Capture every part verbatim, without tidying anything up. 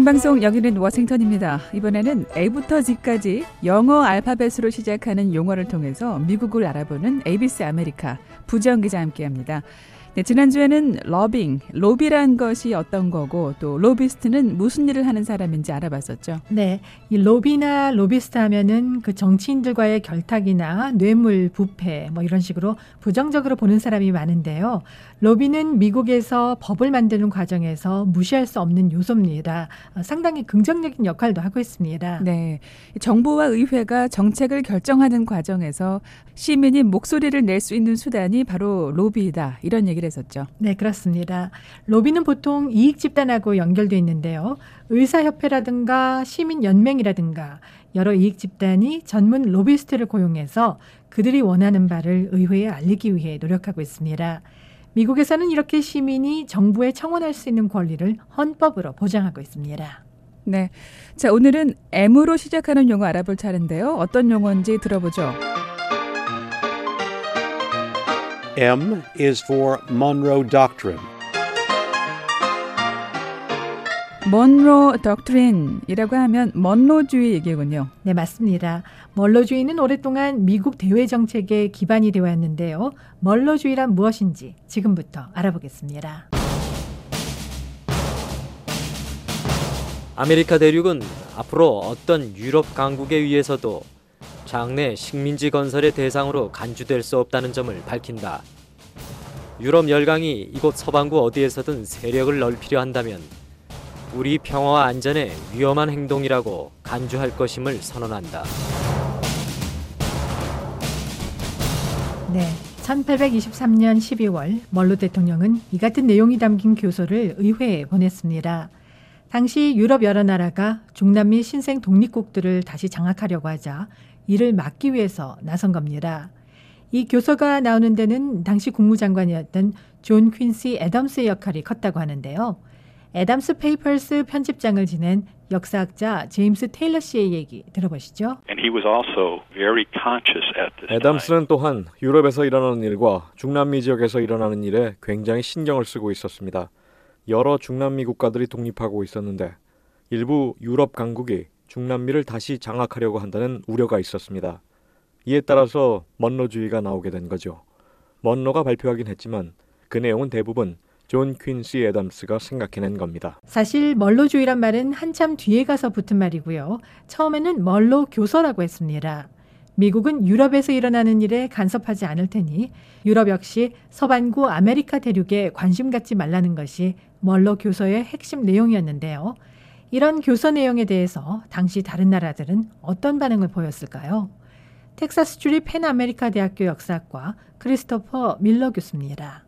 생방송 여기는 워싱턴입니다. 이번에는 A부터 Z까지 영어 알파벳으로 시작하는 용어를 통해서 미국을 알아보는 에이비씨 아메리카 부정 기자와 함께합니다. 네, 지난주에는 러빙, 로비란 것이 어떤 거고 또 로비스트는 무슨 일을 하는 사람인지 알아봤었죠. 네, 이 로비나 로비스트 하면은 그 정치인들과의 결탁이나 뇌물, 부패 뭐 이런 식으로 부정적으로 보는 사람이 많은데요. 로비는 미국에서 법을 만드는 과정에서 무시할 수 없는 요소입니다. 상당히 긍정적인 역할도 하고 있습니다. 네, 정부와 의회가 정책을 결정하는 과정에서 시민이 목소리를 낼 수 있는 수단이 바로 로비이다. 이런 얘기를 했었죠. 네, 그렇습니다. 로비는 보통 이익 집단하고 연결돼 있는데요. 의사협회라든가 시민연맹이라든가 여러 이익 집단이 전문 로비스트를 고용해서 그들이 원하는 바를 의회에 알리기 위해 노력하고 있습니다. 미국에서는 이렇게 시민이 정부에 청원할 수 있는 권리를 헌법으로 보장하고 있습니다. 네, 자 오늘은 M으로 시작하는 용어 알아볼 차례인데요. 어떤 용어인지 들어보죠. M is for Monroe Doctrine. 먼로 덕트린이라고 하면 먼로주의 얘기군요. 네, 맞습니다. 먼로주의는 오랫동안 미국 대외 정책의 기반이 되어 왔는데요. 먼로주의란 무엇인지 지금부터 알아보겠습니다. 아메리카 대륙은 앞으로 어떤 유럽 강국에 의해서도 장래 식민지 건설의 대상으로 간주될 수 없다는 점을 밝힌다. 유럽 열강이 이곳 서반구 어디에서든 세력을 넓히려 한다면 우리 평화와 안전에 위험한 행동이라고 간주할 것임을 선언한다. 네, 천팔백이십삼 년 십이월 먼로 대통령은 이 같은 내용이 담긴 교서를 의회에 보냈습니다. 당시 유럽 여러 나라가 중남미 신생 독립국들을 다시 장악하려고 하자 이를 막기 위해서 나선 겁니다. 이 교서가 나오는 데는 당시 국무장관이었던 존 퀸시 애덤스의 역할이 컸다고 하는데요. 애덤스 페이퍼스 편집장을 지낸 역사학자 제임스 테일러 씨의 얘기 들어보시죠. 애덤스는 또한 유럽에서 일어나는 일과 중남미 지역에서 일어나는 일에 굉장히 신경을 쓰고 있었습니다. 여러 중남미 국가들이 독립하고 있었는데 일부 유럽 강국이 중남미를 다시 장악하려고 한다는 우려가 있었습니다. 이에 따라서 먼로주의가 나오게 된 거죠. 먼로가 발표하긴 했지만 그 내용은 대부분 존 퀸시 애덤스가 생각해낸 겁니다. 사실 먼로주의란 말은 한참 뒤에 가서 붙은 말이고요. 처음에는 먼로 교서라고 했습니다. 미국은 유럽에서 일어나는 일에 간섭하지 않을 테니 유럽 역시 서반구 아메리카 대륙에 관심 갖지 말라는 것이 먼로 교서의 핵심 내용이었는데요. 이런 교서 내용에 대해서 당시 다른 나라들은 어떤 반응을 보였을까요? 텍사스주리 펜 아메리카 대학교 역사학과 크리스토퍼 밀러 교수입니다.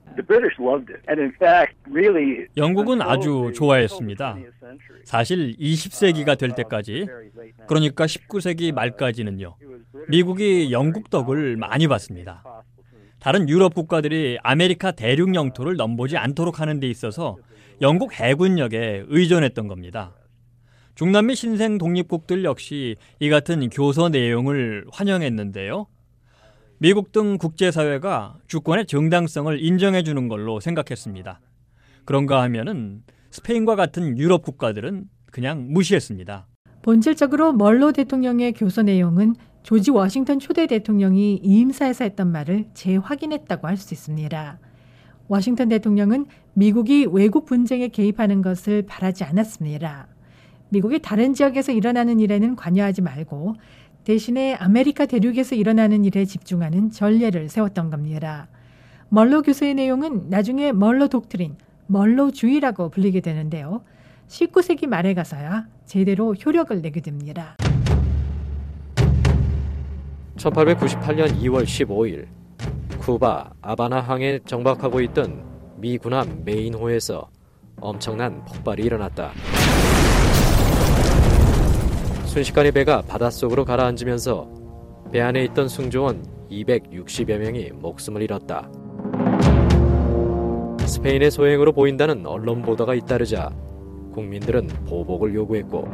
영국은 아주 좋아했습니다. 사실 이십 세기가 될 때까지, 그러니까 십구 세기 말까지는요, 미국이 영국 덕을 많이 봤습니다. 다른 유럽 국가들이 아메리카 대륙 영토를 넘보지 않도록 하는 데 있어서 영국 해군력에 의존했던 겁니다. 중남미 신생 독립국들 역시 이 같은 교서 내용을 환영했는데요. 미국 등 국제사회가 주권의 정당성을 인정해주는 걸로 생각했습니다. 그런가 하면은 스페인과 같은 유럽 국가들은 그냥 무시했습니다. 본질적으로 먼로 대통령의 교서 내용은 조지 워싱턴 초대 대통령이 이임사에서 했던 말을 재확인했다고 할 수 있습니다. 워싱턴 대통령은 미국이 외국 분쟁에 개입하는 것을 바라지 않았습니다. 미국이 다른 지역에서 일어나는 일에는 관여하지 말고 대신에 아메리카 대륙에서 일어나는 일에 집중하는 전례를 세웠던 겁니다. 먼로 교서의 내용은 나중에 먼로 독트린, 먼로주의라고 불리게 되는데요. 십구 세기 말에 가서야 제대로 효력을 내게 됩니다. 천팔백구십팔 년 이월 십오일 쿠바 아바나 항에 정박하고 있던 미 군함 메인호에서 엄청난 폭발이 일어났다. 순식간에 배가 바닷속으로 가라앉으면서 배 안에 있던 승조원 이백육십여 명이 목숨을 잃었다. 스페인의 소행으로 보인다는 언론 보도가 잇따르자 국민들은 보복을 요구했고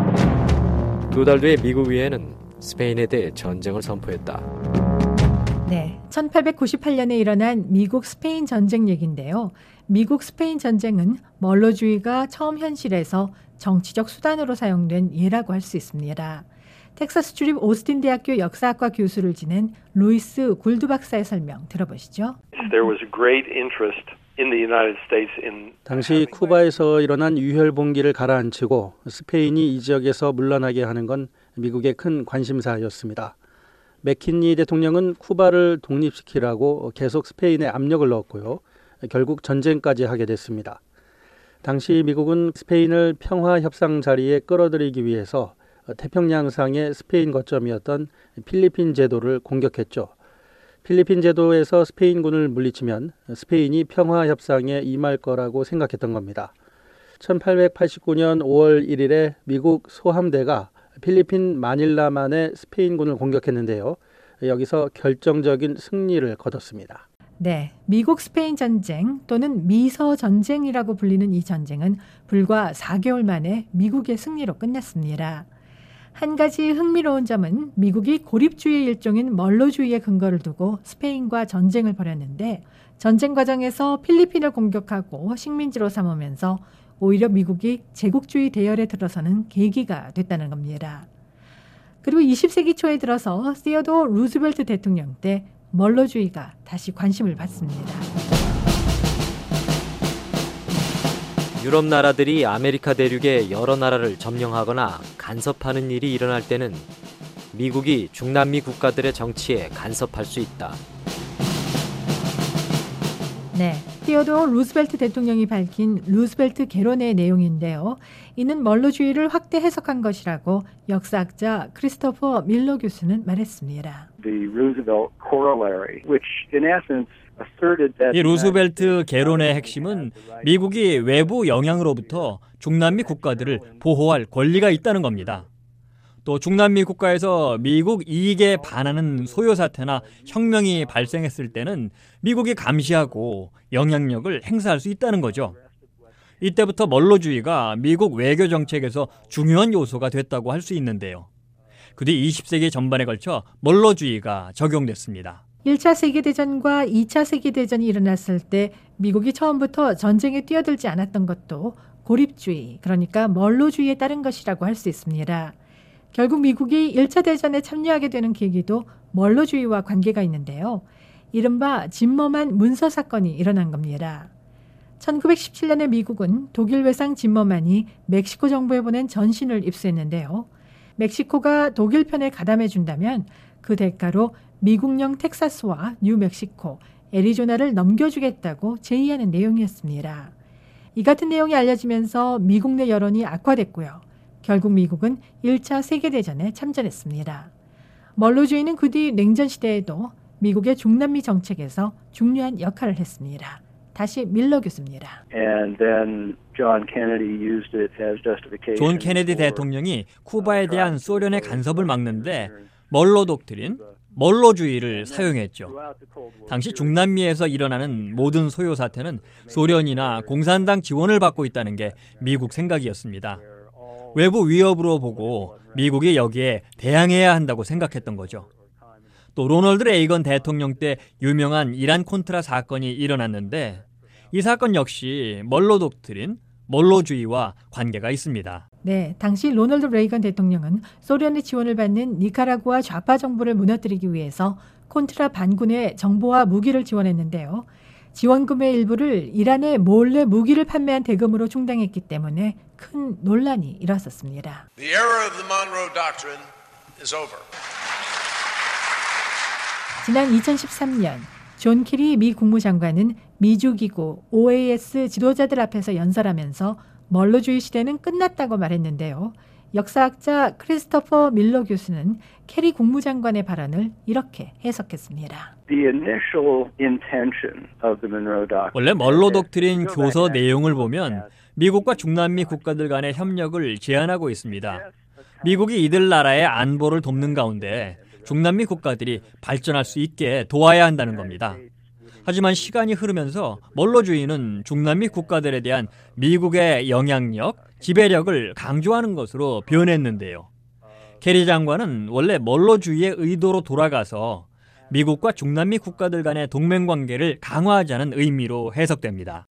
두 달 뒤에 미국 의회는 스페인에 대해 전쟁을 선포했다. 네, 천팔백구십팔 년에 일어난 미국 스페인 전쟁 얘기인데요. 미국 스페인 전쟁은 멀로주의가 처음 현실에서 정치적 수단으로 사용된 예라고 할 수 있습니다. 텍사스 주립 오스틴 대학교 역사학과 교수를 지낸 루이스 굴드 박사의 설명 들어보시죠. There was great interest in the United States in 당시 쿠바에서 일어난 유혈봉기를 가라앉히고 스페인이 이 지역에서 물러나게 하는 건 미국의 큰 관심사였습니다. 맥킨리 대통령은 쿠바를 독립시키라고 계속 스페인에 압력을 넣었고요. 결국 전쟁까지 하게 됐습니다. 당시 미국은 스페인을 평화협상 자리에 끌어들이기 위해서 태평양상의 스페인 거점이었던 필리핀 제도를 공격했죠. 필리핀 제도에서 스페인군을 물리치면 스페인이 평화협상에 임할 거라고 생각했던 겁니다. 천팔백팔십구 년 오월 일일에 미국 소함대가 필리핀 마닐라만의 스페인군을 공격했는데요. 여기서 결정적인 승리를 거뒀습니다. 네, 미국 스페인 전쟁 또는 미서 전쟁이라고 불리는 이 전쟁은 불과 사 개월 만에 미국의 승리로 끝났습니다. 한 가지 흥미로운 점은 미국이 고립주의 일종인 멀로주의에 근거를 두고 스페인과 전쟁을 벌였는데 전쟁 과정에서 필리핀을 공격하고 식민지로 삼으면서 오히려 미국이 제국주의 대열에 들어서는 계기가 됐다는 겁니다. 그리고 이십 세기 초에 들어서 시어도어 루즈벨트 대통령 때 멀로주의가 다시 관심을 받습니다. 유럽 나라들이 아메리카 대륙의 여러 나라를 점령하거나 간섭하는 일이 일어날 때는 미국이 중남미 국가들의 정치에 간섭할 수 있다. 네, 시어도어 루즈벨트 대통령이 밝힌 루즈벨트 개론의 내용인데요. 이는 멀로주의를 확대 해석한 것이라고 역사학자 크리스토퍼 밀러 교수는 말했습니다. The Roosevelt corollary, which in essence 이 루스벨트 개론의 핵심은 미국이 외부 영향으로부터 중남미 국가들을 보호할 권리가 있다는 겁니다. 또 중남미 국가에서 미국 이익에 반하는 소요 사태나 혁명이 발생했을 때는 미국이 감시하고 영향력을 행사할 수 있다는 거죠. 이때부터 멀로주의가 미국 외교 정책에서 중요한 요소가 됐다고 할 수 있는데요. 그 뒤 이십 세기 전반에 걸쳐 멀로주의가 적용됐습니다. 일 차 세계대전과 이 차 세계대전이 일어났을 때 미국이 처음부터 전쟁에 뛰어들지 않았던 것도 고립주의, 그러니까 멀로주의에 따른 것이라고 할 수 있습니다. 결국 미국이 일 차 대전에 참여하게 되는 계기도 멀로주의와 관계가 있는데요. 이른바 짐머만 문서 사건이 일어난 겁니다. 천구백십칠 년에 미국은 독일 외상 짐머만이 멕시코 정부에 보낸 전신을 입수했는데요. 멕시코가 독일 편에 가담해준다면 그 대가로 미국령 텍사스와 뉴멕시코, 애리조나를 넘겨주겠다고 제의하는 내용이었습니다. 이 같은 내용이 알려지면서 미국 내 여론이 악화됐고요. 결국 미국은 일 차 세계대전에 참전했습니다. 멀로주의는 그 뒤 냉전시대에도 미국의 중남미 정책에서 중요한 역할을 했습니다. 다시 밀러 교수입니다. And then John Kennedy used it as justification. 존 케네디 대통령이 쿠바에 대한 소련의 간섭을 막는데 멀로 독트린, 멀로주의를 사용했죠. 당시 중남미에서 일어나는 모든 소요 사태는 소련이나 공산당 지원을 받고 있다는 게 미국 생각이었습니다. 외부 위협으로 보고 미국이 여기에 대항해야 한다고 생각했던 거죠. 또 로널드 레이건 대통령 때 유명한 이란 콘트라 사건이 일어났는데 이 사건 역시 멀로 독트린, 멀로주의와 관계가 있습니다. 네, 당시 로널드 레이건 대통령은 소련의 지원을 받는 니카라구아 좌파 정부를 무너뜨리기 위해서 콘트라 반군에 정보와 무기를 지원했는데요. 지원금의 일부를 이란에 몰래 무기를 판매한 대금으로 충당했기 때문에 큰 논란이 일었었습니다. The era of the Monroe Doctrine is over. 지난 이천십삼 년 존 케리 미 국무장관은 미주기구 오에이에스 지도자들 앞에서 연설하면서 멀로주의 시대는 끝났다고 말했는데요. 역사학자 크리스토퍼 밀러 교수는 케리 국무장관의 발언을 이렇게 해석했습니다. The initial intention of the Monroe Doctrine. 원래 멀로 독트린 교서 내용을 보면 미국과 중남미 국가들 간의 협력을 제한하고 있습니다. 미국이 이들 나라의 안보를 돕는 가운데 중남미 국가들이 발전할 수 있게 도와야 한다는 겁니다. 하지만 시간이 흐르면서 멀로주의는 중남미 국가들에 대한 미국의 영향력, 지배력을 강조하는 것으로 변했는데요. 케리 장관은 원래 멀로주의의 의도로 돌아가서 미국과 중남미 국가들 간의 동맹 관계를 강화하자는 의미로 해석됩니다.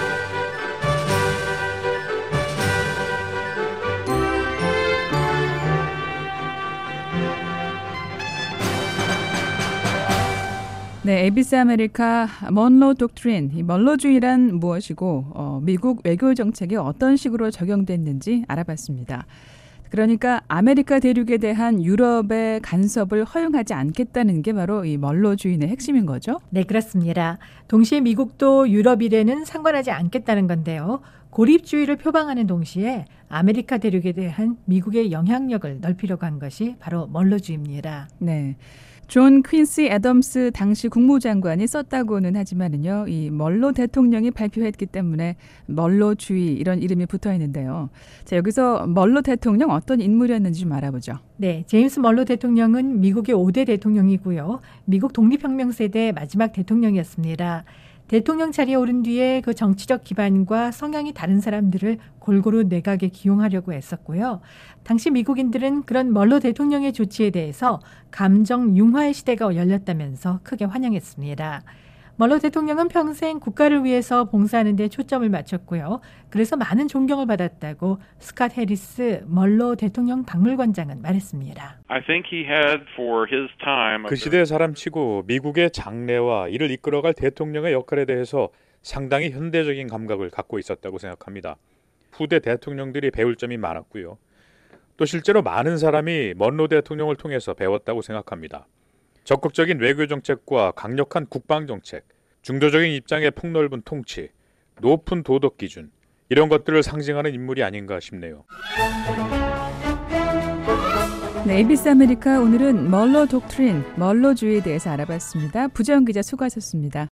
네, 에이비씨 아메리카 먼로 독트린, 이 먼로주의란 무엇이고 어, 미국 외교 정책에 어떤 식으로 적용됐는지 알아봤습니다. 그러니까 아메리카 대륙에 대한 유럽의 간섭을 허용하지 않겠다는 게 바로 이 먼로주의의 핵심인 거죠? 네, 그렇습니다. 동시에 미국도 유럽 일에는 상관하지 않겠다는 건데요. 고립주의를 표방하는 동시에 아메리카 대륙에 대한 미국의 영향력을 넓히려고 한 것이 바로 먼로주의입니다. 네. 존 퀸시 애덤스 당시 국무장관이 썼다고는 하지만은요, 이 먼로 대통령이 발표했기 때문에 먼로주의 이런 이름이 붙어 있는데요. 자, 여기서 먼로 대통령 어떤 인물이었는지 좀 알아보죠. 네, 제임스 먼로 대통령은 미국의 오 대 대통령이고요. 미국 독립혁명 세대 마지막 대통령이었습니다. 대통령 자리에 오른 뒤에 그 정치적 기반과 성향이 다른 사람들을 골고루 내각에 기용하려고 했었고요. 당시 미국인들은 그런 먼로 대통령의 조치에 대해서 감정 융화의 시대가 열렸다면서 크게 환영했습니다. 먼로 대통령은 평생 국가를 위해서 봉사하는 데 초점을 맞췄고요. 그래서 많은 존경을 받았다고 스캇 해리스 먼로 대통령 박물관장은 말했습니다. I think he had for his time 그 시대의 사람치고 미국의 장래와 이를 이끌어갈 대통령의 역할에 대해서 상당히 현대적인 감각을 갖고 있었다고 생각합니다. 후대 대통령들이 배울 점이 많았고요. 또 실제로 많은 사람이 먼로 대통령을 통해서 배웠다고 생각합니다. 적극적인 외교 정책과 강력한 국방 정책, 중도적인 입장의 폭넓은 통치, 높은 도덕 기준, 이런 것들을 상징하는 인물이 아닌가 싶네요. 네, 에이비씨 아메리카 오늘은 먼로 독트린, 먼로주의에 대해서 알아봤습니다. 부정 기자 수고하셨습니다.